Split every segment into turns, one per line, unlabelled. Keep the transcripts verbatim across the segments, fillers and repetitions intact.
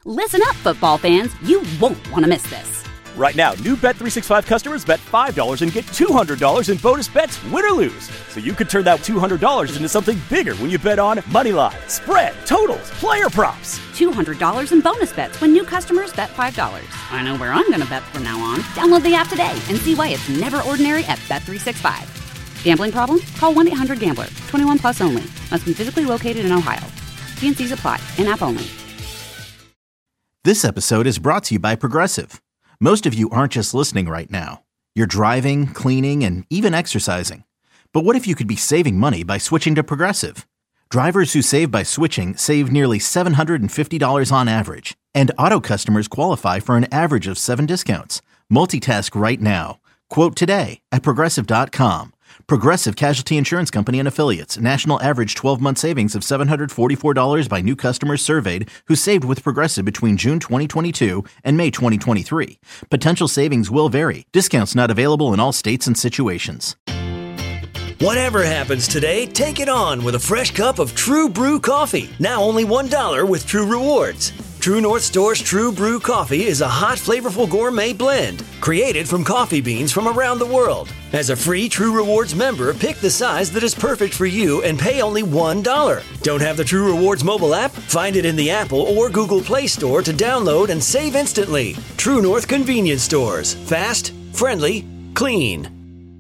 Listen up, football fans. You won't want to miss this.
Right now, new Bet three sixty-five customers bet five dollars and get two hundred dollars in bonus bets, win or lose. So you could turn that two hundred dollars into something bigger when you bet on money line, spread, totals, player props.
two hundred dollars in bonus bets when new customers bet five dollars. I know where I'm going to bet from now on. Download the app today and see why it's never ordinary at Bet three sixty-five. Gambling problem? Call one eight hundred gambler. twenty-one plus only. Must be physically located in Ohio. T and C's apply. In-app only.
This episode is brought to you by Progressive. Most of you aren't just listening right now. You're driving, cleaning, and even exercising. But what if you could be saving money by switching to Progressive? Drivers who save by switching save nearly seven hundred fifty dollars on average. And auto customers qualify for an average of seven discounts. Multitask right now. Quote today at Progressive dot com. Progressive Casualty Insurance Company and Affiliates. National average twelve-month savings of seven hundred forty-four dollars by new customers surveyed who saved with Progressive between June twenty twenty-two and May twenty twenty-three. Potential savings will vary. Discounts not available in all states and situations.
Whatever happens today, take it on with a fresh cup of True Brew coffee. Now only one dollar with True Rewards. True North Store's True Brew coffee is a hot, flavorful gourmet blend created from coffee beans from around the world. As a free True Rewards member, pick the size that is perfect for you and pay only one dollar. Don't have the True Rewards mobile app? Find it in the Apple or Google Play Store to download and save instantly. True North Convenience Stores. Fast, friendly, clean.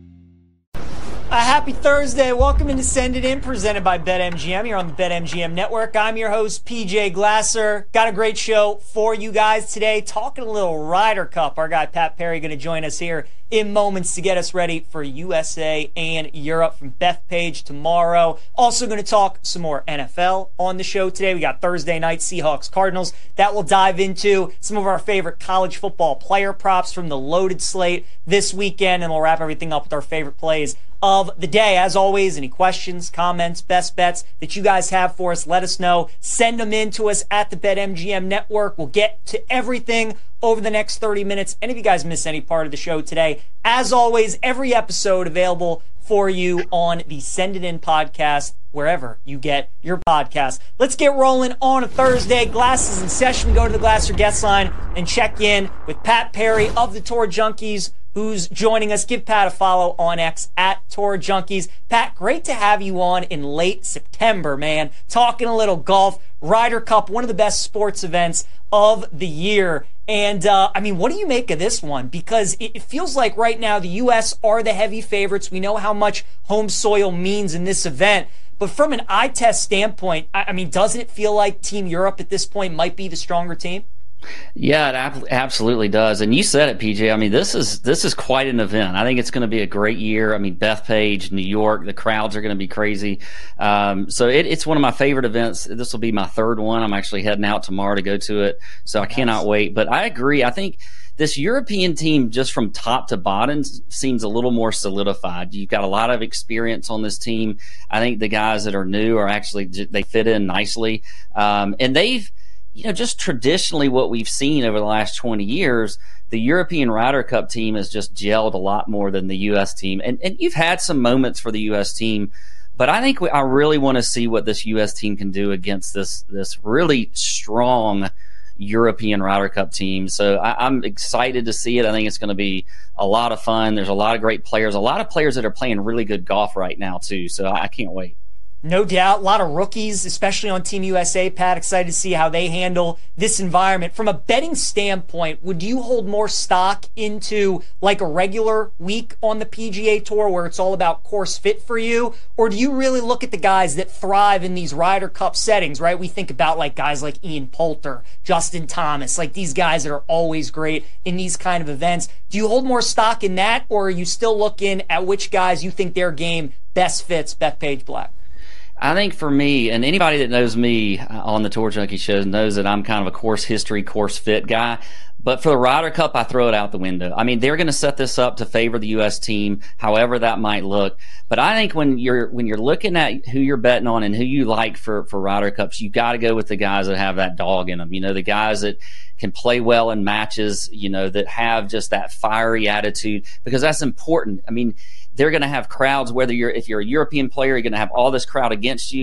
A happy Thursday. Welcome into Send It In, presented by BetMGM. You're on the BetMGM Network. I'm your host, P J Glasser. Got a great show for you guys today. Talking a little Ryder Cup. Our guy Pat Perry going to join us here in moments to get us ready for U S A and Europe from Bethpage tomorrow. Also going to talk some more N F L on the show today. We got Thursday night Seahawks Cardinals. That will dive into some of our favorite college football player props from the loaded slate this weekend, and we'll wrap everything up with our favorite plays of the day. As always, any questions, comments, best bets that you guys have for us, let us know. Send them in to us at the BetMGM Network. We'll get to everything over the next thirty minutes. And if you guys miss any part of the show today, as always, every episode available for you on the Send It In podcast, wherever you get your podcast. Let's get rolling on a Thursday. Glasses in session. We go to the Glasser guest line and check in with Pat Perry of the Tour Junkies, who's joining us. Give Pat a follow on X at Tour Junkies. Pat, great to have you on in late September, man. Talking a little golf. Ryder Cup, one of the best sports events of the year. And, uh, I mean, what do you make of this one? Because it, it feels like right now the U S are the heavy favorites. We know how much home soil means in this event. But from an eye test standpoint, I, I mean, doesn't it feel like Team Europe at this point might be the stronger team?
Yeah, it ab- absolutely does. And you said it, P J. I mean, this is this is quite an event. I think it's going to be a great year. I mean, Bethpage, New York, the crowds are going to be crazy. Um, so it, it's one of my favorite events. This will be my third one. I'm actually heading out tomorrow to go to it. So I nice. cannot wait. But I agree. I think this European team, just from top to bottom, seems a little more solidified. You've got a lot of experience on this team. I think the guys that are new are actually, they fit in nicely. Um, and they've, you know, just traditionally what we've seen over the last twenty years, the European Ryder Cup team has just gelled a lot more than the U S team. And and you've had some moments for the U S team, but I think we, I really want to see what this U S team can do against this this really strong European Ryder Cup team. So I, I'm excited to see it. I think it's going to be a lot of fun. There's a lot of great players, a lot of players that are playing really good golf right now too. So I, I can't wait.
No doubt. A lot of rookies, especially on Team U S A, Pat. Excited to see how they handle this environment. From a betting standpoint, would you hold more stock into like a regular week on the P G A Tour where it's all about course fit for you? Or do you really look at the guys that thrive in these Ryder Cup settings, right? We think about like guys like Ian Poulter, Justin Thomas, like these guys that are always great in these kind of events. Do you hold more stock in that, or are you still looking at which guys you think their game best fits Bethpage Black?
I think for me, and anybody that knows me on the Tour Junkie shows knows that I'm kind of a course history, course fit guy. But for the Ryder Cup, I throw it out the window. I mean, they're going to set this up to favor the U S team, however that might look. But I think when you're when you're looking at who you're betting on and who you like for, for Ryder Cups, you got to go with the guys that have that dog in them. You know, the guys that can play well in matches, you know, that have just that fiery attitude, because that's important. I mean, they're going to have crowds, whether you're if you're a European player, you're going to have all this crowd against you.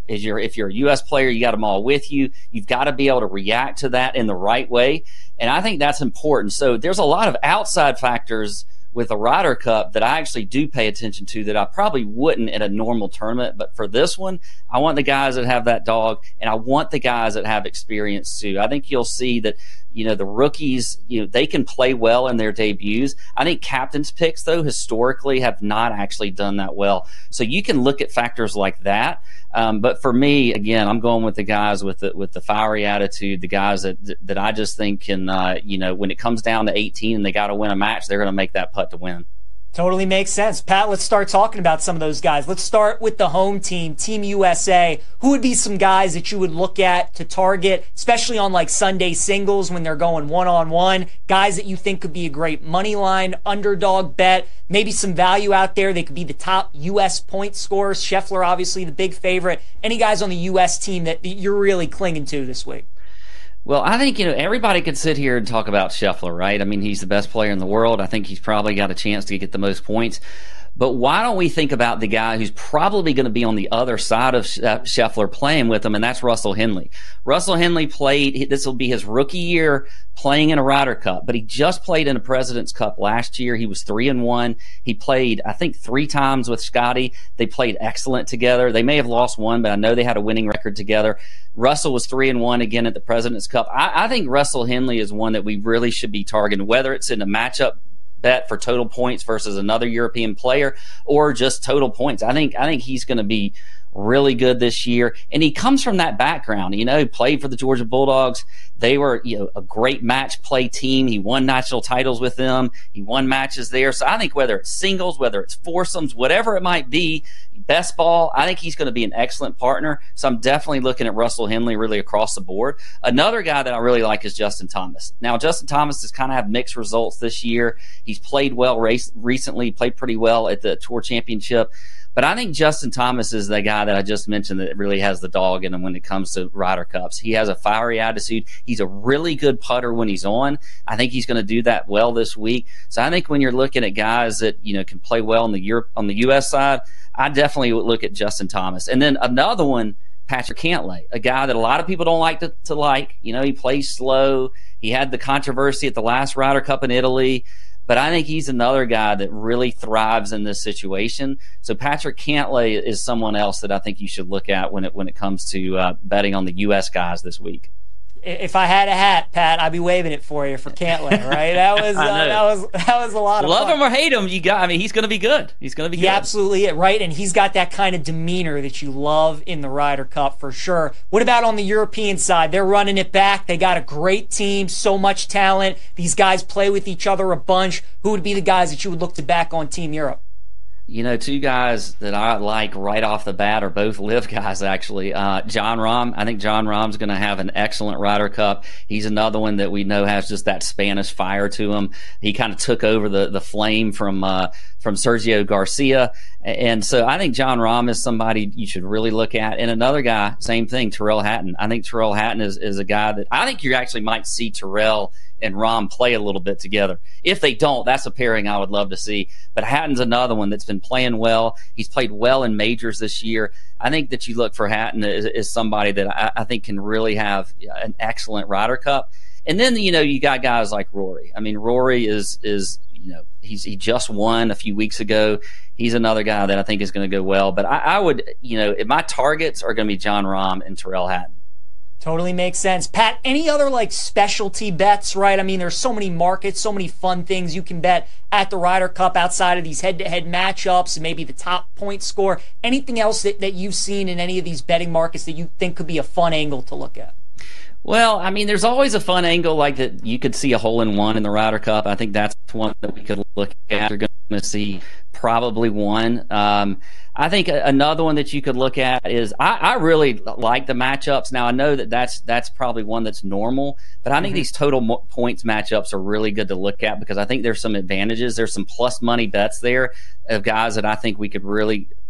Is you're, if you're a U S player, you got them all with you. You've got to be able to react to that in the right way. And I think that's important. So there's a lot of outside factors with the Ryder Cup that I actually do pay attention to that I probably wouldn't in a normal tournament. But for this one, I want the guys that have that dog, and I want the guys that have experience too. I think you'll see that, you know, the rookies, you know, they can play well in their debuts. I think captain's picks, though, historically have not actually done that well. So you can look at factors like that. Um, but for me, again, I'm going with the guys with the with the fiery attitude, the guys that that I just think can, uh, you know, when it comes down to eighteen and they got to win a match, they're going to make that putt to win.
Totally makes sense. Pat, let's start talking about some of those guys. Let's start with the home team, Team U S A. Who would be some guys that you would look at to target, especially on like Sunday singles when they're going one-on-one, guys that you think could be a great money line, underdog bet, maybe some value out there. They could be the top U S point scorers. Scheffler, obviously, the big favorite. Any guys on the U S team that you're really clinging to this week?
Well, I think, you know, everybody could sit here and talk about Scheffler, right? I mean, he's the best player in the world. I think he's probably got a chance to get the most points. But why don't we think about the guy who's probably going to be on the other side of Scheffler playing with him, and that's Russell Henley. Russell Henley played, this will be his rookie year playing in a Ryder Cup, but he just played in a President's Cup last year. He was three and one. He played, I think, three times with Scotty. They played excellent together. They may have lost one, but I know they had a winning record together. Russell was three and one again at the President's Cup. I, I think Russell Henley is one that we really should be targeting, whether it's in a matchup bet for total points versus another European player or just total points. I think I think he's going to be really good this year, and he comes from that background. You know, he played for the Georgia Bulldogs. They were, you know, a great match play team. He won national titles with them. He won matches there. So I think whether it's singles, whether it's foursomes, whatever it might be, best ball, I think he's going to be an excellent partner. So I'm definitely looking at Russell Henley really across the board. Another guy that I really like is Justin Thomas. Now, Justin Thomas has kind of had mixed results this year. He's played well race, recently, played pretty well at the Tour Championship. But I think Justin Thomas is the guy that I just mentioned that really has the dog in him when it comes to Ryder Cups. He has a fiery attitude. He's a really good putter when he's on. I think he's going to do that well this week. So I think when you're looking at guys that, you know, can play well on the Europe, on the U S side, I definitely would look at Justin Thomas. And then another one, Patrick Cantlay, a guy that a lot of people don't like to, to like. You know, he plays slow. He had the controversy at the last Ryder Cup in Italy. But I think he's another guy that really thrives in this situation. So Patrick Cantlay is someone else that I think you should look at when it when it comes to uh, betting on the U S guys this week.
If I had a hat, Pat, I'd be waving it for you for Cantlay, right? That was uh, that was that was a lot of
Love
fun.
him or hate him, you got. I mean, he's going to be good. He's going to be
he
good.
Absolutely it, right? And he's got that kind of demeanor that you love in the Ryder Cup for sure. What about on the European side? They're running it back. They got a great team, so much talent. These guys play with each other a bunch. Who would be the guys that you would look to back on Team Europe?
You know, two guys that I like right off the bat are both live guys, actually. Uh, Jon Rahm, I think Jon Rahm's going to have an excellent Ryder Cup. He's another one that we know has just that Spanish fire to him. He kind of took over the, the flame from uh, from Sergio Garcia. And so I think Jon Rahm is somebody you should really look at. And another guy, same thing, Tyrrell Hatton. I think Tyrrell Hatton is, is a guy that I think you actually might see Tyrrell and Rahm play a little bit together. If they don't, that's a pairing I would love to see. But Hatton's another one that's been playing well. He's played well in majors this year. I think that you look for Hatton is, is somebody that I, I think can really have an excellent Ryder Cup. And then, you know, you got guys like Rory. I mean, Rory is, is you know, he's he just won a few weeks ago. He's another guy that I think is going to go well. But I, I would, you know, my targets are going to be Jon Rahm and Tyrrell Hatton.
Totally makes sense. Pat, any other like specialty bets, right? I mean, there's so many markets, so many fun things you can bet at the Ryder Cup outside of these head-to-head matchups and maybe the top point score. Anything else that, that you've seen in any of these betting markets that you think could be a fun angle to look at?
Well, I mean, there's always a fun angle like that. You could see a hole-in-one in the Ryder Cup. I think that's one that we could look at. You're going to see probably one. Um, I think another one that you could look at is I, I really like the matchups. Now, I know that that's, that's probably one that's normal, but I think mm-hmm. these total mo- points matchups are really good to look at because I think there's some advantages. There's some plus money bets there of guys that I think we could really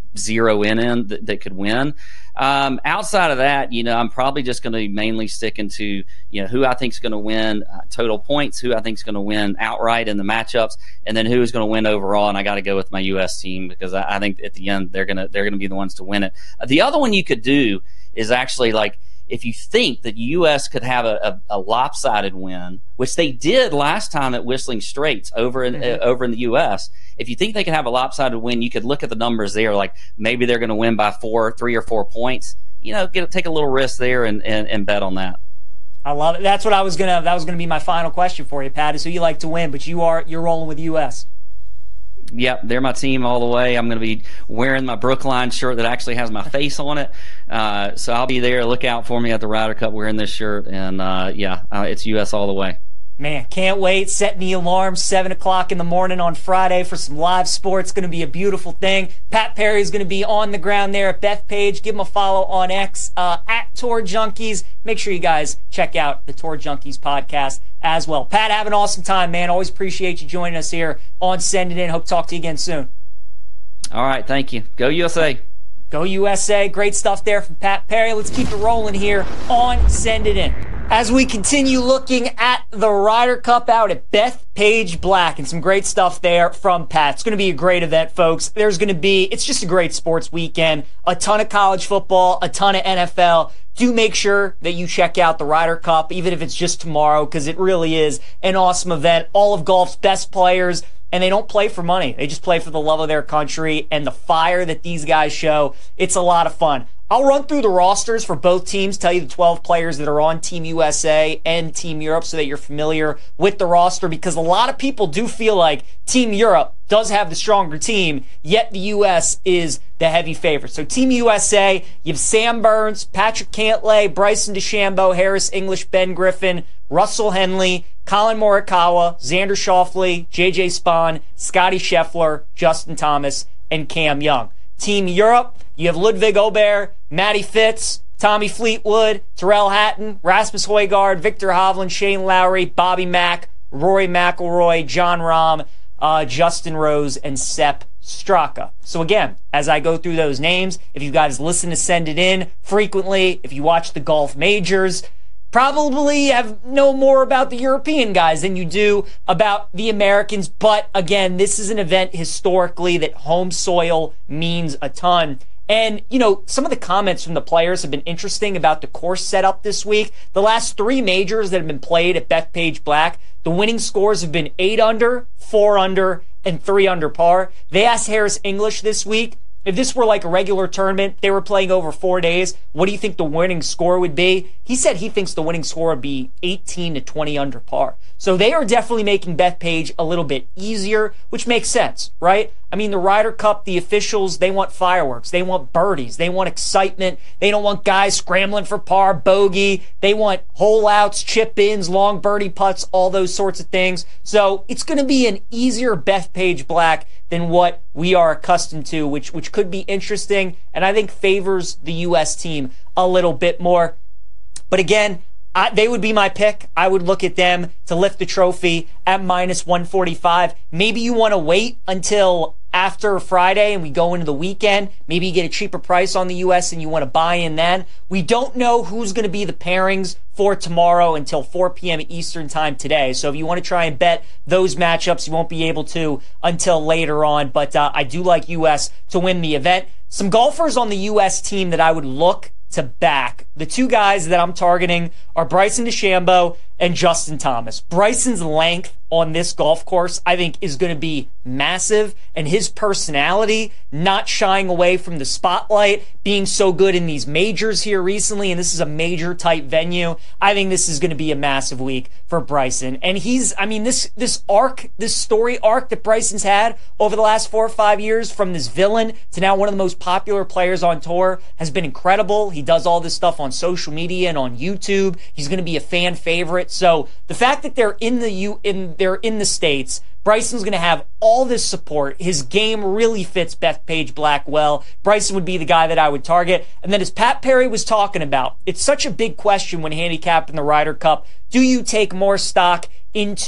zero in in that, that could win. Um, outside of that, you know, I'm probably just going to be mainly sticking to, you know, who I think is going to win uh, total points, who I think is going to win outright in the matchups, and then who is going to win overall. And I got to go with my U S team because I, I think at the end they're gonna they're gonna be the ones to win it. Uh, the other one you could do is actually like, if you think that U S could have a, a, a lopsided win, which they did last time at Whistling Straits over in mm-hmm. uh, over in the U S, if you think they could have a lopsided win, you could look at the numbers there. Like maybe they're going to win by four, three or four points. You know, get take a little risk there and, and, and bet on that.
I love it. That's what I was gonna. That was gonna be my final question for you, Pat. Is who you like to win? But you are you're rolling with U S.
Yep, they're my team all the way. I'm going to be wearing my Brookline shirt that actually has my face on it. Uh, so I'll be there. Look out for me at the Ryder Cup wearing this shirt. And, uh, yeah, uh, it's U S all the way.
Man, can't wait. Setting the alarm, seven o'clock in the morning on Friday for some live sports. Going to be a beautiful thing. Pat Perry is going to be on the ground there at Bethpage. Give him a follow on X, uh, at Tour Junkies. Make sure you guys check out the Tour Junkies podcast as well. Pat, have an awesome time, man. Always appreciate you joining us here on Send It In. Hope to talk to you again soon.
All right, thank you. Go U S A.
Go U S A. Great stuff there from Pat Perry. Let's keep it rolling here on Send It In. As we continue looking at the Ryder Cup out at Bethpage Black, and some great stuff there from Pat. It's going to be a great event, folks. There's going to be, it's just a great sports weekend. A ton of college football, a ton of N F L. Do make sure that you check out the Ryder Cup, even if it's just tomorrow, because it really is an awesome event. All of golf's best players, and they don't play for money. They just play for the love of their country and the fire that these guys show. It's a lot of fun. I'll run through the rosters for both teams, tell you the twelve players that are on Team U S A and Team Europe so that you're familiar with the roster, because a lot of people do feel like Team Europe does have the stronger team, yet the U S is the heavy favorite. So Team U S A, you have Sam Burns, Patrick Cantlay, Bryson DeChambeau, Harris English, Ben Griffin, Russell Henley, Colin Morikawa, Xander Schauffele, J J Spahn, Scotty Scheffler, Justin Thomas, and Cam Young. Team Europe, you have Ludwig Aubert, Matty Fitz, Tommy Fleetwood, Terrell Hatton, Rasmus Højgaard, Victor Hovland, Shane Lowry, Bobby Mack, Rory McIlroy, John Rahm, uh, Justin Rose, and Sepp Straka. So again, as I go through those names, if you guys listen to Send It In frequently, if you watch the golf majors, probably have know more about the European guys than you do about the Americans. But again, this is an event historically that home soil means a ton. And, you know, some of the comments from the players have been interesting about the course setup this week. The last three majors that have been played at Bethpage Black, the winning scores have been eight under, four under, and three under par. They asked Harris English this week, if this were like a regular tournament, they were playing over four days, what do you think the winning score would be? He said he thinks the winning score would be eighteen to twenty under par. So they are definitely making Bethpage a little bit easier, which makes sense, right? I mean, the Ryder Cup, the officials, they want fireworks. They want birdies. They want excitement. They don't want guys scrambling for par, bogey. They want hole outs, chip ins, long birdie putts, all those sorts of things. So it's going to be an easier Bethpage Black than what we are accustomed to, which which could be interesting, and I think favors the U S team a little bit more. But again, I, they would be my pick. I would look at them to lift the trophy at minus one forty-five. Maybe you want to wait until after Friday and we go into the weekend. Maybe you get a cheaper price on the U S and you want to buy in then. We don't know who's going to be the pairings for tomorrow until four p.m. Eastern time today. So if you want to try and bet those matchups, you won't be able to until later on. But uh, I do like U S to win the event. Some golfers on the U S team that I would look to back. The two guys that I'm targeting are Bryson DeChambeau and Justin Thomas. Bryson's length on this golf course, I think, is going to be massive, and his personality, not shying away from the spotlight, being so good in these majors here recently, and this is a major type venue, I think this is going to be a massive week for Bryson. And he's, I mean, this this arc, this story arc that Bryson's had over the last four or five years, from this villain to now one of the most popular players on tour, has been incredible. He does all this stuff on social media and on YouTube. He's going to be a fan favorite. So the fact that they're in the U in they're in the States, Bryson's going to have all this support. His game really fits Bethpage Black well. Bryson would be the guy that I would target. And then, as Pat Perry was talking about, it's such a big question when handicapping the Ryder Cup. Do you take more stock into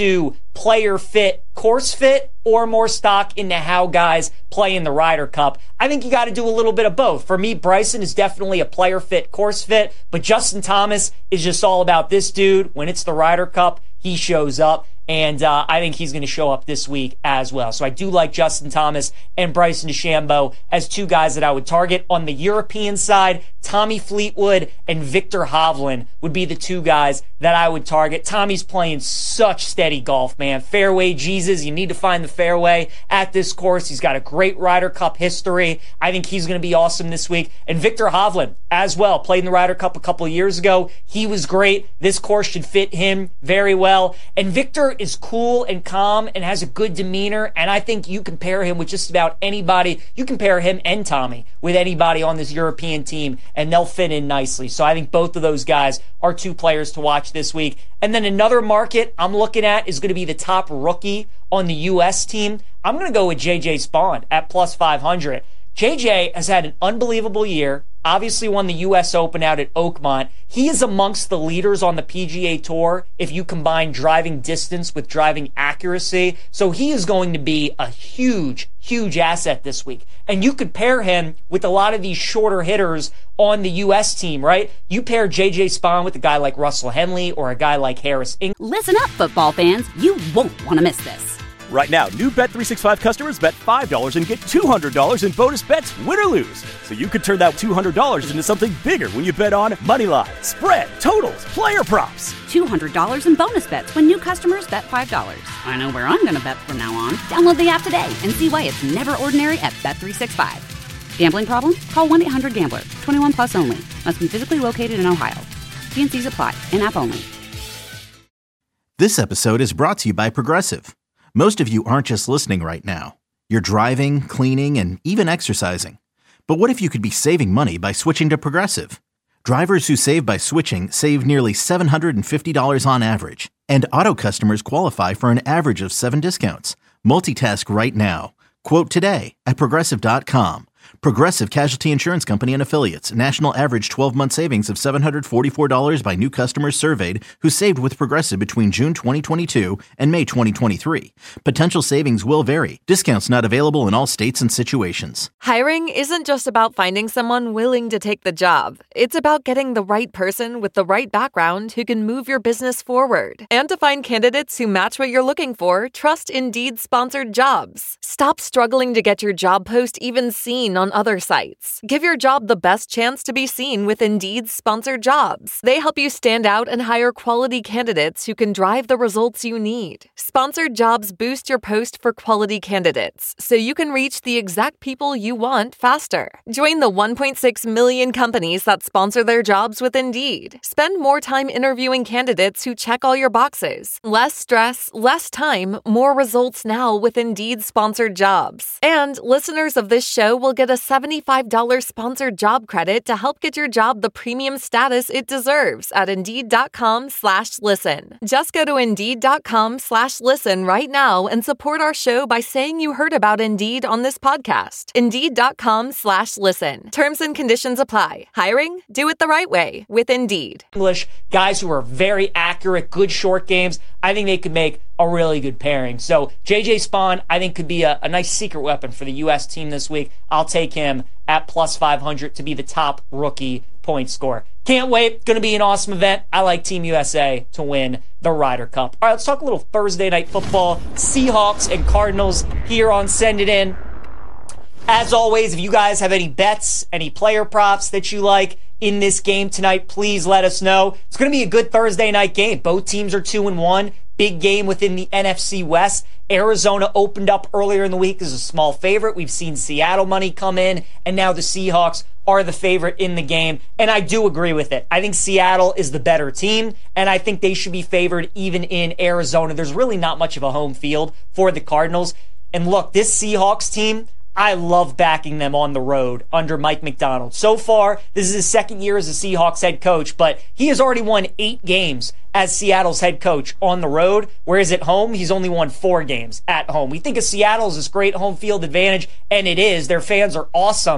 player fit, course fit, or more stock into how guys play in the Ryder Cup. I think you got to do a little bit of both. For me, Bryson is definitely a player fit, course fit, but Justin Thomas is just all about this dude. When it's the Ryder Cup, he shows up. And uh, I think he's going to show up this week as well. So I do like Justin Thomas and Bryson DeChambeau as two guys that I would target. On the European side, Tommy Fleetwood and Victor Hovland would be the two guys that I would target. Tommy's playing such steady golf, man. Fairway Jesus. You need to find the fairway at this course. He's got a great Ryder Cup history. I think he's going to be awesome this week. And Victor Hovland as well. Played in the Ryder Cup a couple of years ago. He was great. This course should fit him very well. And Victor is cool and calm and has a good demeanor, and I think you can pair him with just about anybody. You can pair him and Tommy with anybody on this European team, and they'll fit in nicely. So I think both of those guys are two players to watch this week. And then another market I'm looking at is going to be the top rookie on the U S team. I'm going to go with J J Spaun at plus five hundred. J J has had an unbelievable year. Obviously won the U S Open out at Oakmont. He is amongst the leaders on the P G A Tour if you combine driving distance with driving accuracy. So he is going to be a huge, huge asset this week. And you could pair him with a lot of these shorter hitters on the U S team, right? You pair J J Spaun with a guy like Russell Henley or a guy like Harris English.
Listen up, football fans. You won't want to miss this.
Right now, new Bet three sixty-five customers bet five dollars and get two hundred dollars in bonus bets, win or lose. So you could turn that two hundred dollars into something bigger when you bet on money line, spread, totals, player props.
two hundred dollars in bonus bets when new customers bet five dollars. I know where I'm going to bet from now on. Download the app today and see why it's never ordinary at Bet three sixty-five. Gambling problem? Call one eight hundred gambler. twenty-one plus only. Must be physically located in Ohio. T and C's apply. In-app only.
This episode is brought to you by Progressive. Most of you aren't just listening right now. You're driving, cleaning, and even exercising. But what if you could be saving money by switching to Progressive? Drivers who save by switching save nearly seven hundred fifty dollars on average. And auto customers qualify for an average of seven discounts. Multitask right now. Quote today at Progressive dot com. Progressive Casualty Insurance Company and Affiliates. National average twelve-month savings of seven hundred forty-four dollars by new customers surveyed who saved with Progressive between June twenty twenty-two and May twenty twenty-three. Potential savings will vary. Discounts not available in all states and situations.
Hiring isn't just about finding someone willing to take the job. It's about getting the right person with the right background who can move your business forward. And to find candidates who match what you're looking for, trust Indeed-sponsored jobs. Stop struggling to get your job post even seen on other sites. Give your job the best chance to be seen with Indeed's sponsored jobs. They help you stand out and hire quality candidates who can drive the results you need. Sponsored jobs boost your post for quality candidates, so you can reach the exact people you want faster. Join the one point six million companies that sponsor their jobs with Indeed. Spend more time interviewing candidates who check all your boxes. Less stress, less time, more results now with Indeed sponsored jobs. And listeners of this show will get a seventy-five dollars sponsored job credit to help get your job the premium status it deserves at Indeed.com slash listen. Just go to Indeed.com slash listen right now and support our show by saying you heard about Indeed on this podcast. Indeed.com slash listen. Terms and conditions apply. Hiring? Do it the right way with Indeed.
English, guys who are very accurate, good short games. I think they could make a really good pairing. So J J Spaun, I think, could be a, a nice secret weapon for the U S team this week. I'll take him at plus five hundred to be the top rookie point scorer. Can't wait. Going to be an awesome event. I like Team U S A to win the Ryder Cup. All right, let's talk a little Thursday night football. Seahawks and Cardinals here on Send It In. As always, if you guys have any bets, any player props that you like in this game tonight, please let us know. It's going to be a good Thursday night game. Both teams are two and one. Big game within the N F C West. Arizona opened up earlier in the week as a small favorite. We've seen Seattle money come in, and now the Seahawks are the favorite in the game, and I do agree with it. I think Seattle is the better team, and I think they should be favored even in Arizona. There's really not much of a home field for the Cardinals. And look, this Seahawks team, I love backing them on the road under Mike Macdonald. So far, this is his second year as a Seahawks head coach, but he has already won eight games as Seattle's head coach on the road, whereas at home, he's only won four games at home. We think of Seattle as this great home field advantage, and it is. Their fans are awesome.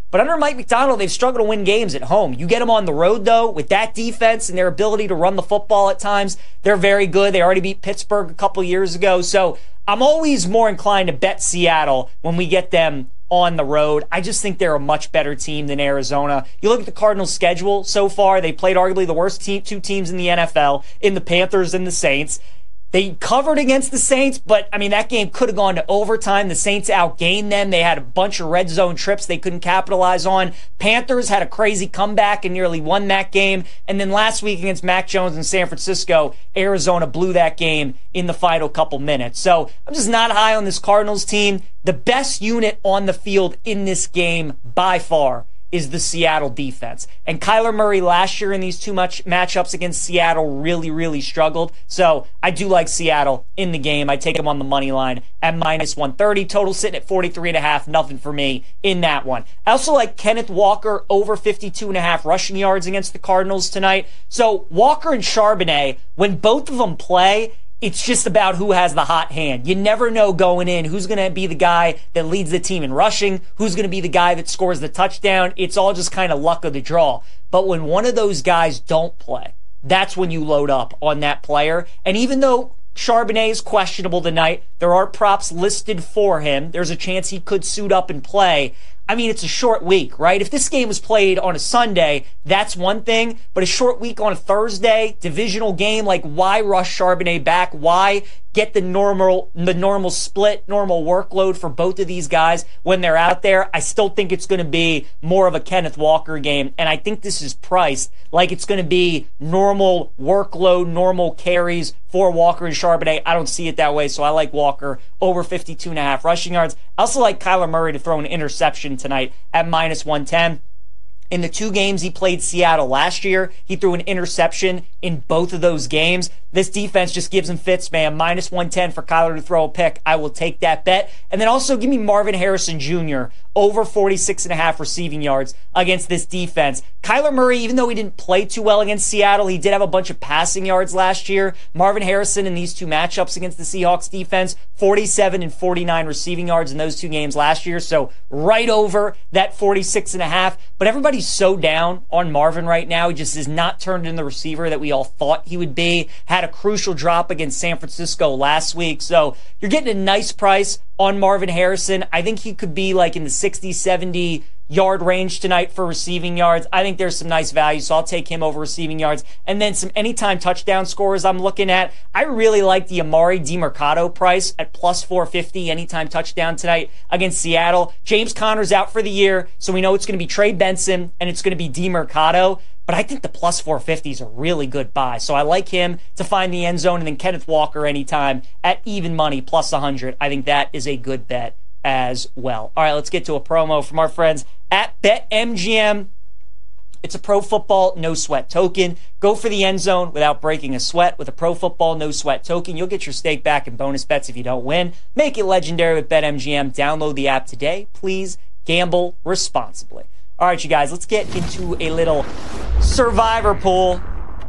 But under Mike Macdonald, they've struggled to win games at home. You get them on the road, though, with that defense and their ability to run the football at times, they're very good. They already beat Pittsburgh a couple years ago. So I'm always more inclined to bet Seattle when we get them on the road. I just think they're a much better team than Arizona. You look at the Cardinals' schedule so far, they played arguably the worst team, two teams in the N F L, in the Panthers and the Saints. They covered against the Saints, but, I mean, that game could have gone to overtime. The Saints outgained them. They had a bunch of red zone trips they couldn't capitalize on. Panthers had a crazy comeback and nearly won that game. And then last week against Mac Jones in San Francisco, Arizona blew that game in the final couple minutes. So I'm just not high on this Cardinals team. The best unit on the field in this game by far is the Seattle defense. And Kyler Murray last year in these two much matchups against Seattle really, really struggled. So I do like Seattle in the game. I take them on the money line at minus one thirty. Total sitting at forty-three and a half. Nothing for me in that one. I also like Kenneth Walker over fifty-two and a half rushing yards against the Cardinals tonight. So Walker and Charbonnet, when both of them play, it's just about who has the hot hand. You never know going in who's going to be the guy that leads the team in rushing, who's going to be the guy that scores the touchdown. It's all just kind of luck of the draw. But when one of those guys don't play, that's when you load up on that player. And even though Charbonnet is questionable tonight, there are props listed for him. There's a chance he could suit up and play. I mean, it's a short week, right? If this game was played on a Sunday, that's one thing. But a short week on a Thursday, divisional game, like why rush Charbonnet back? Why get the normal the normal split, normal workload for both of these guys when they're out there? I still think it's going to be more of a Kenneth Walker game. And I think this is priced like it's going to be normal workload, normal carries for Walker and Charbonnet. I don't see it that way, so I like Walker over fifty-two and a half rushing yards. I also like Kyler Murray to throw an interception tonight at minus one ten. In the two games he played Seattle last year, he threw an interception in both of those games. This defense just gives him fits, man. minus one ten for Kyler to throw a pick. I will take that bet. And then also give me Marvin Harrison Junior over forty-six and a half receiving yards against this defense. Kyler Murray, even though he didn't play too well against Seattle, he did have a bunch of passing yards last year. Marvin Harrison in these two matchups against the Seahawks defense, forty-seven and forty-nine receiving yards in those two games last year. So right over that forty-six and a half. But everybody's so down on Marvin right now. He just is not turned into the receiver that we all thought he would be. Had a crucial drop against San Francisco last week. So you're getting a nice price on Marvin Harrison. I think he could be like in the sixty, seventy yard range tonight for receiving yards. I think there's some nice value, so I'll take him over receiving yards. And then some anytime touchdown scores I'm looking at. I really like the Amari DiMercato price at plus four fifty anytime touchdown tonight against Seattle. James Conner's out for the year, so we know it's going to be Trey Benson and it's going to be DiMercato. But I think the plus four fifty is a really good buy. So I like him to find the end zone, and then Kenneth Walker anytime at even money, plus one hundred. I think that is a good bet as well. All right, let's get to a promo from our friends at BetMGM. It's a Pro Football No Sweat token. Go for the end zone without breaking a sweat with a Pro Football No Sweat token. You'll get your stake back in bonus bets if you don't win. Make it legendary with BetMGM. Download the app today. Please gamble responsibly. All right, you guys, let's get into a little Survivor pool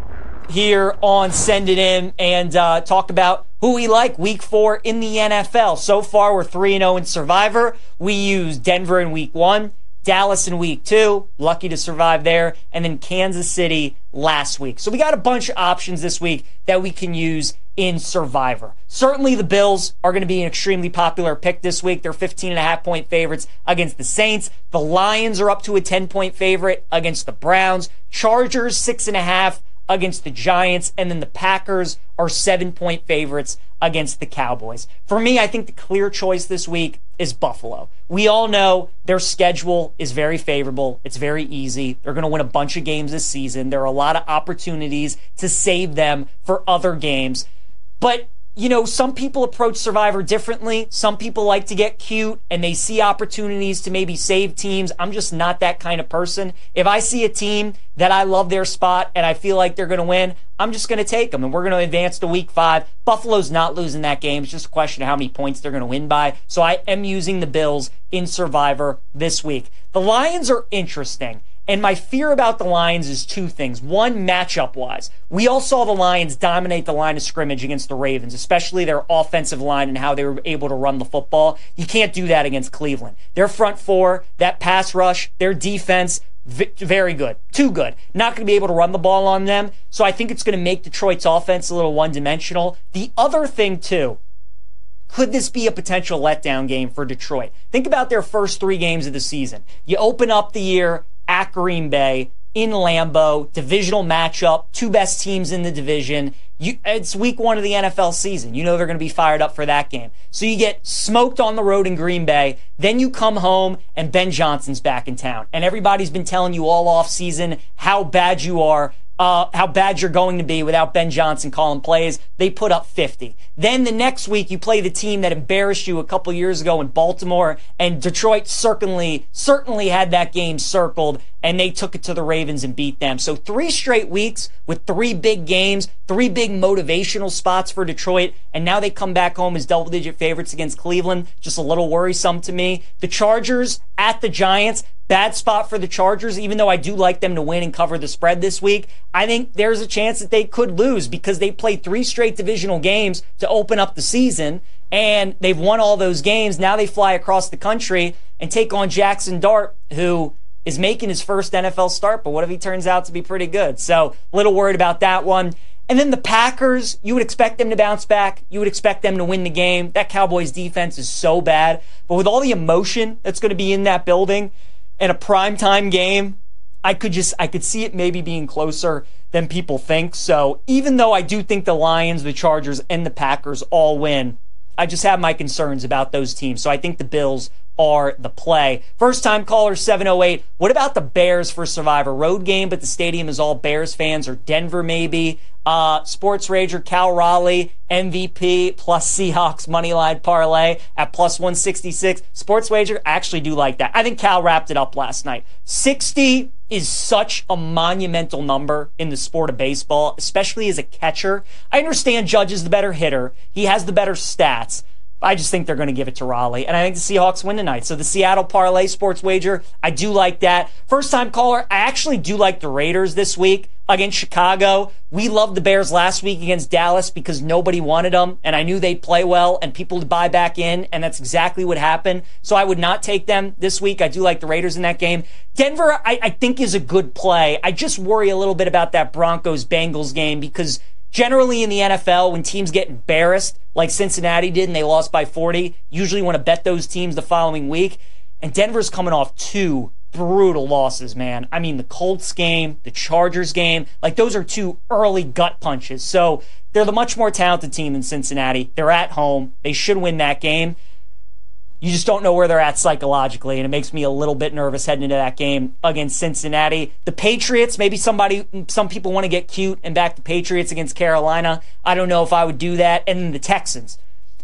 here on Send It In and uh, talk about who we like week four in the N F L. So far, we're three and oh in Survivor. We used Denver in week one, Dallas in week two, lucky to survive there, and then Kansas City last week. So we got a bunch of options this week that we can use in Survivor. Certainly the Bills are going to be an extremely popular pick this week. They're fifteen and a half point favorites against the Saints. The Lions are up to a ten point favorite against the Browns. Chargers six and a half against the Giants, and then the Packers are seven point favorites against the Cowboys. For me, I think the clear choice this week is Buffalo. We all know their schedule is very favorable. It's very easy. They're going to win a bunch of games this season. There are a lot of opportunities to save them for other games. But, you know, some people approach Survivor differently. Some people like to get cute and they see opportunities to maybe save teams. I'm just not that kind of person. If I see a team that I love their spot and I feel like they're going to win, I'm just going to take them, and we're going to advance to week five. Buffalo's not losing that game. It's just a question of how many points they're going to win by. So I am using the Bills in Survivor this week. The Lions are interesting, And my fear about the Lions is two things. One, matchup-wise. We all saw the Lions dominate the line of scrimmage against the Ravens, especially their offensive line and how they were able to run the football. You can't do that against Cleveland. Their front four, that pass rush, their defense, very good. Too good. Not going to be able to run the ball on them. So I think it's going to make Detroit's offense a little one-dimensional. The other thing, too, could this be a potential letdown game for Detroit? Think about their first three games of the season. You open up the year at Green Bay, in Lambeau, divisional matchup, two best teams in the division. You, it's week one of the N F L season. You know they're going to be fired up for that game. So you get smoked on the road in Green Bay. Then you come home and Ben Johnson's back in town. And everybody's been telling you all off season how bad you are. Uh, how bad you're going to be without Ben Johnson calling plays. They put up fifty. Then the next week you play the team that embarrassed you a couple years ago in Baltimore, and Detroit certainly certainly had that game circled, and they took it to the Ravens and beat them. So three straight weeks with three big games, three big motivational spots for Detroit, and now they come back home as double-digit favorites against Cleveland. Just a little worrisome to me. The Chargers at the Giants. Bad spot for the Chargers, even though I do like them to win and cover the spread this week. I think there's a chance that they could lose because they played three straight divisional games to open up the season, and they've won all those games. Now they fly across the country and take on Jackson Dart, who is making his first N F L start, but what if he turns out to be pretty good? So a little worried about that one. And then the Packers, you would expect them to bounce back. You would expect them to win the game. That Cowboys defense is so bad. But with all the emotion that's going to be in that building, in a primetime game, I could just, I could see it maybe being closer than people think. So even though I do think the Lions, the Chargers, and the Packers all win, I just have my concerns about those teams. So I think the Bills are the play. First time caller seven oh eight. What about the Bears for Survivor? Road game, but the stadium is all Bears fans, or Denver maybe. Uh, Sports Rager, Cal Raleigh, M V P, plus Seahawks moneyline parlay at plus one sixty-six. Sports Wager, I actually do like that. I think Cal wrapped it up last night. sixty is such a monumental number in the sport of baseball, especially as a catcher. I understand Judge is the better hitter. He has the better stats. I just think they're going to give it to Raleigh. And I think the Seahawks win tonight. So the Seattle Parlay Sports Wager, I do like that. First time caller, I actually do like the Raiders this week against Chicago. We loved the Bears last week against Dallas because nobody wanted them, and I knew they'd play well and people would buy back in, and that's exactly what happened. So I would not take them this week. I do like the Raiders in that game. Denver, I, I think, is a good play. I just worry a little bit about that Broncos-Bengals game because generally in the N F L, when teams get embarrassed, like Cincinnati did and they lost by forty, usually want to bet those teams the following week. And Denver's coming off two brutal losses, man. I mean, the Colts game, the Chargers game, like those are two early gut punches. So they're the much more talented team than Cincinnati. They're at home. They should win that game. You just don't know where they're at psychologically, and it makes me a little bit nervous heading into that game against Cincinnati. The Patriots, maybe somebody, some people want to get cute and back the Patriots against Carolina. I don't know if I would do that. And then the Texans.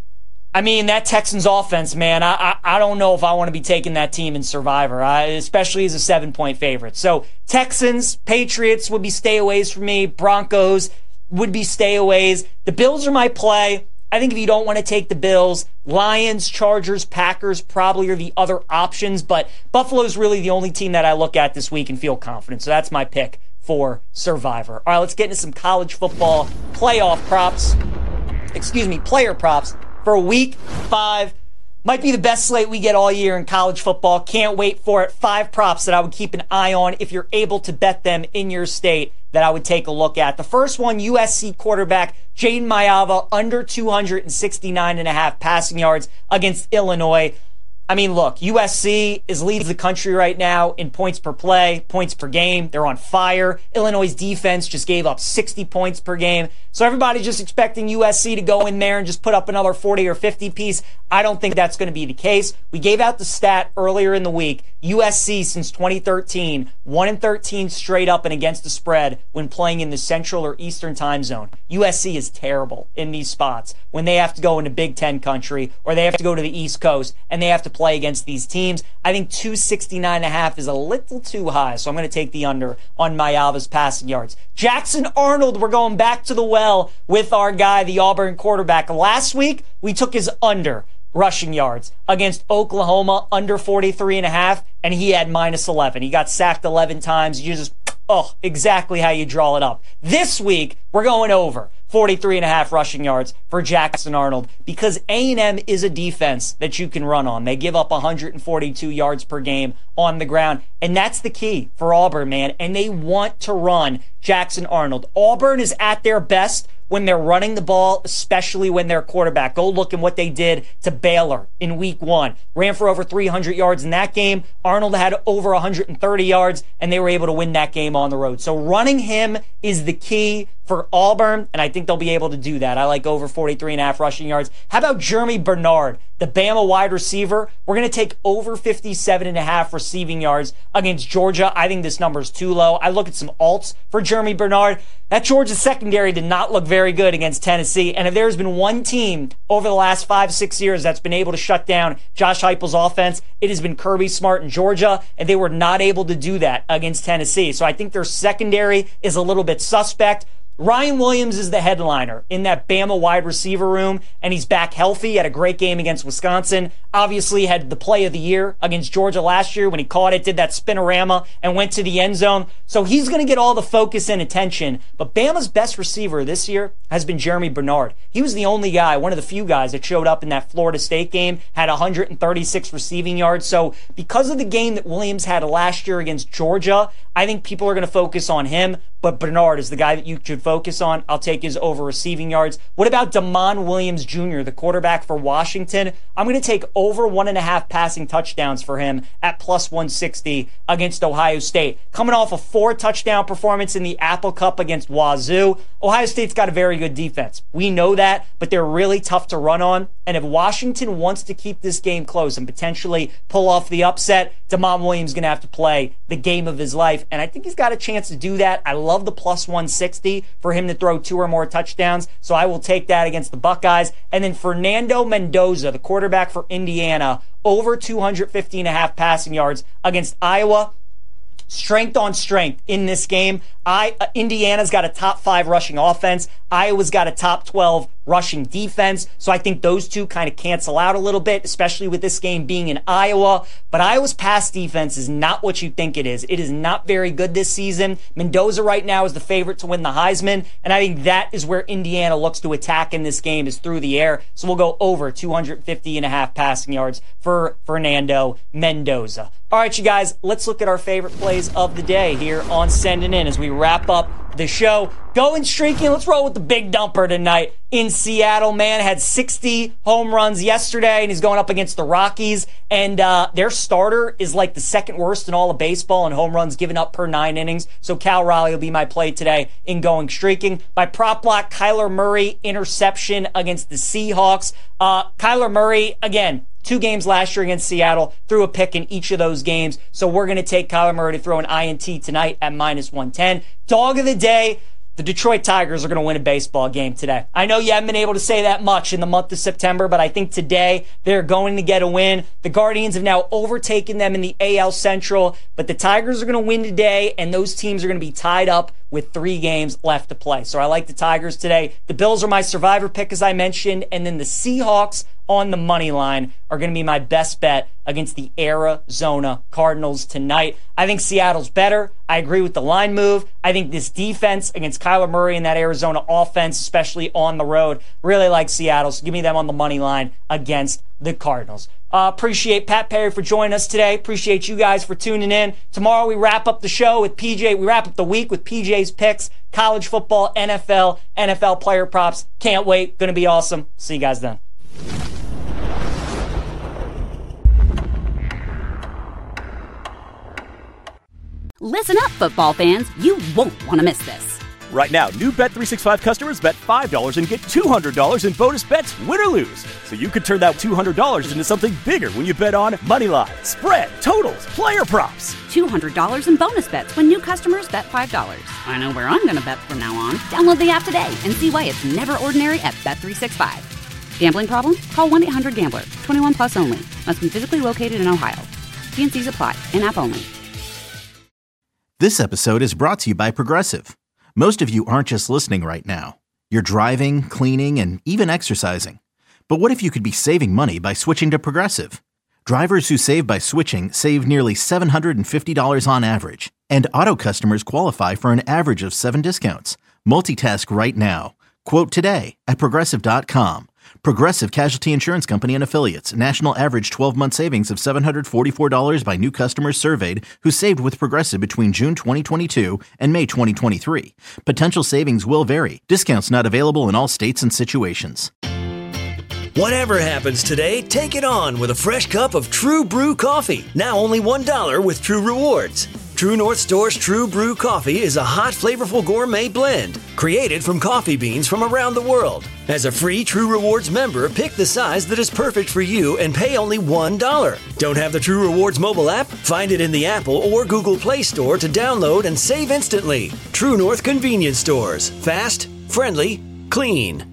I mean, that Texans offense, man, I, I, I don't know if I want to be taking that team in Survivor, I, especially as a seven-point favorite. So Texans, Patriots would be stayaways for me. Broncos would be stayaways. The Bills are my play. I think if you don't want to take the Bills, Lions, Chargers, Packers probably are the other options, but Buffalo's really the only team that I look at this week and feel confident. So that's my pick for Survivor. All right, let's get into some college football playoff props. Excuse me, player props for week five. Might be the best slate we get all year in college football. Can't wait for it. Five props that I would keep an eye on if you're able to bet them in your state that I would take a look at. The first one, U S C quarterback Jayden Maiava, under two sixty-nine and a half passing yards against Illinois. I mean, look, U S C is leading the country right now in points per play, points per game. They're on fire. Illinois' defense just gave up sixty points per game. So everybody's just expecting U S C to go in there and just put up another forty or fifty piece. I don't think that's going to be the case. We gave out the stat earlier in the week. U S C since twenty thirteen, one and thirteen straight up and against the spread when playing in the Central or Eastern time zone. U S C is terrible in these spots when they have to go into Big Ten country or they have to go to the East Coast and they have to play against these teams. I think two sixty-nine and a half is a little too high, so I'm going to take the under on Maiava's passing yards. Jackson Arnold, we're going back to the well with our guy, the Auburn quarterback. Last week, we took his under. rushing yards. Against Oklahoma, under forty-three and a half, and he had minus eleven. He got sacked eleven times. You just, oh, exactly how you draw it up. This week, we're going over forty-three and a half rushing yards for Jackson Arnold because A and M is a defense that you can run on. They give up one hundred forty-two yards per game on the ground, and that's the key for Auburn, man, and they want to run Jackson Arnold. Auburn is at their best when they're running the ball, especially when they're quarterback. Go look at what they did to Baylor in week one. Ran for over three hundred yards in that game. Arnold had over one hundred thirty yards, and they were able to win that game on the road. So running him is the key for Auburn, and I think they'll be able to do that. I like over forty-three and a half rushing yards. How about Jeremy Bernard, the Bama wide receiver? We're going to take over fifty-seven and a half receiving yards against Georgia. I think this number is too low. I look at some alts for Jeremy Bernard. That Georgia secondary did not look very good against Tennessee, and if there's been one team over the last five, six years that's been able to shut down Josh Heupel's offense, it has been Kirby Smart in Georgia, and they were not able to do that against Tennessee. So I think their secondary is a little bit suspect. Ryan Williams is the headliner in that Bama wide receiver room, and he's back healthy. Had a great game against Wisconsin. Obviously had the play of the year against Georgia last year when he caught it, did that spinorama, and went to the end zone. So he's going to get all the focus and attention. But Bama's best receiver this year has been Jeremy Bernard. He was the only guy, one of the few guys that showed up in that Florida State game, had one hundred thirty-six receiving yards. So because of the game that Williams had last year against Georgia, I think people are going to focus on him. But Bernard is the guy that you should focus on. I'll take his over receiving yards. What about Damon Williams Junior, the quarterback for Washington? I'm going to take over one and a half passing touchdowns for him at plus one sixty against Ohio State. Coming off a four touchdown performance in the Apple Cup against Wazoo, Ohio State's got a very good defense. We know that, but they're really tough to run on. And if Washington wants to keep this game close and potentially pull off the upset, Damon Williams is going to have to play the game of his life. And I think he's got a chance to do that. I love the plus one sixty for him to throw two or more touchdowns. So I will take that against the Buckeyes. And then Fernando Mendoza, the quarterback for Indiana, over two hundred fifty and a half passing yards against Iowa. Strength on strength in this game. I, uh, Indiana's got a top five rushing offense. Iowa's got a top twelve rushing defense. So I think those two kind of cancel out a little bit, especially with this game being in Iowa. But Iowa's pass defense is not what you think it is. It is not very good this season. Mendoza right now is the favorite to win the Heisman. And I think that is where Indiana looks to attack in this game, is through the air. So we'll go over two hundred fifty and a half passing yards for Fernando Mendoza. All right, you guys, let's look at our favorite plays of the day here on Sending In as we wrap up the show. Going streaking, let's roll with the big dumper tonight in Seattle. Man had sixty home runs yesterday, and he's going up against the Rockies. And uh, their starter is like the second worst in all of baseball in home runs given up per nine innings. So Cal Raleigh will be my play today in going streaking. My prop block, Kyler Murray interception against the Seahawks. Uh, Kyler Murray, again, two games last year against Seattle, threw a pick in each of those games. So we're going to take Kyler Murray to throw an I N T tonight at minus one ten. Dog of the day, the Detroit Tigers are going to win a baseball game today. I know you haven't been able to say that much in the month of September, but I think today they're going to get a win. The Guardians have now overtaken them in the A L Central, but the Tigers are going to win today, and those teams are going to be tied up with three games left to play. So I like the Tigers today. The Bills are my survivor pick, as I mentioned, and then the Seahawks on the money line are going to be my best bet against the Arizona Cardinals tonight. I think Seattle's better. I agree with the line move. I think this defense against Kyler Murray and that Arizona offense, especially on the road, really like Seattle. So give me them on the money line against the Cardinals. Uh, appreciate Pat Perry for joining us today. Appreciate you guys for tuning in. Tomorrow we wrap up the show with P J. We wrap up the week with P J's picks, college football, N F L, N F L player props. Can't wait. Going to be awesome. See you guys then.
Listen up, football fans. You won't want to miss this.
Right now, new Bet three sixty-five customers bet five dollars and get two hundred dollars in bonus bets, win or lose. So you could turn that two hundred dollars into something bigger when you bet on Moneyline, spread, totals, player props.
two hundred dollars in bonus bets when new customers bet five dollars. I know where I'm going to bet from now on. Download the app today and see why it's never ordinary at Bet three sixty-five. Gambling problem? Call one eight hundred gambler. twenty-one plus only. Must be physically located in Ohio. T and C's apply. In-app only.
This episode is brought to you by Progressive. Most of you aren't just listening right now. You're driving, cleaning, and even exercising. But what if you could be saving money by switching to Progressive? Drivers who save by switching save nearly seven hundred fifty dollars on average. And auto customers qualify for an average of seven discounts. Multitask right now. Quote today at Progressive dot com. Progressive Casualty Insurance Company and Affiliates. National average twelve-month savings of seven hundred forty-four dollars by new customers surveyed who saved with Progressive between June twenty twenty-two and May twenty twenty-three. Potential savings will vary. Discounts not available in all states and situations.
Whatever happens today, take it on with a fresh cup of True Brew coffee. Now only one dollar with True Rewards. True North Store's True Brew Coffee is a hot, flavorful gourmet blend created from coffee beans from around the world. As a free True Rewards member, pick the size that is perfect for you and pay only one dollar. Don't have the True Rewards mobile app? Find it in the Apple or Google Play Store to download and save instantly. True North Convenience Stores. Fast, friendly, clean.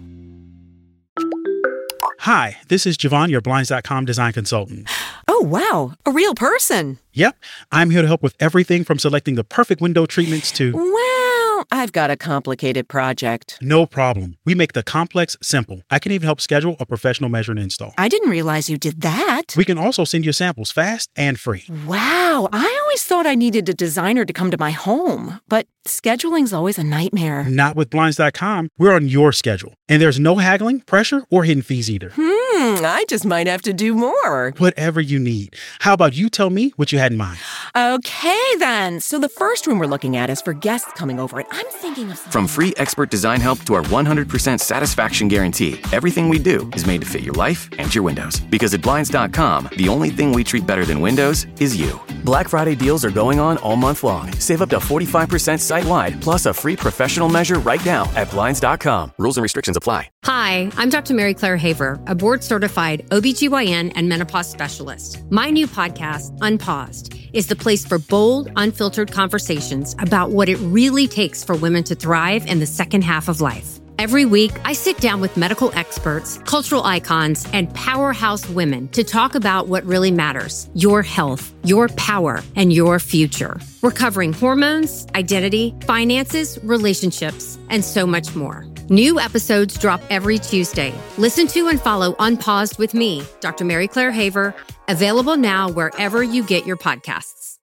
Hi, this is Javon, your Blinds dot com design consultant.
Oh, wow. A real person.
Yep. I'm here to help with everything from selecting the perfect window treatments to...
Well, I've got a complicated project.
No problem. We make the complex simple. I can even help schedule a professional measure and install.
I didn't realize you did that.
We can also send you samples fast and free.
Wow. I always thought I needed a designer to come to my home, but scheduling's always a nightmare.
Not with Blinds dot com. We're on your schedule. And there's no haggling, pressure, or hidden fees either.
Hmm, I just might have to do more.
Whatever you need. How about you tell me what you had in mind?
Okay, then. So the first room we're looking at is for guests coming over, and I'm thinking of...
From free expert design help to our one hundred percent satisfaction guarantee, everything we do is made to fit your life and your windows. Because at Blinds dot com, the only thing we treat better than windows is you. Black Friday deals are going on all month long. Save up to forty-five percent site-wide, plus a free professional measure right now at Blinds dot com. Rules and restrictions apply.
Hi, I'm Doctor Mary Claire Haver, a board-certified O B G Y N and menopause specialist. My new podcast, Unpaused, is the place for bold, unfiltered conversations about what it really takes for women to thrive in the second half of life. Every week, I sit down with medical experts, cultural icons, and powerhouse women to talk about what really matters: your health, your power, and your future. We're covering hormones, identity, finances, relationships, and so much more. New episodes drop every Tuesday. Listen to and follow Unpaused with me, Doctor Mary Claire Haver, available now wherever you get your podcasts.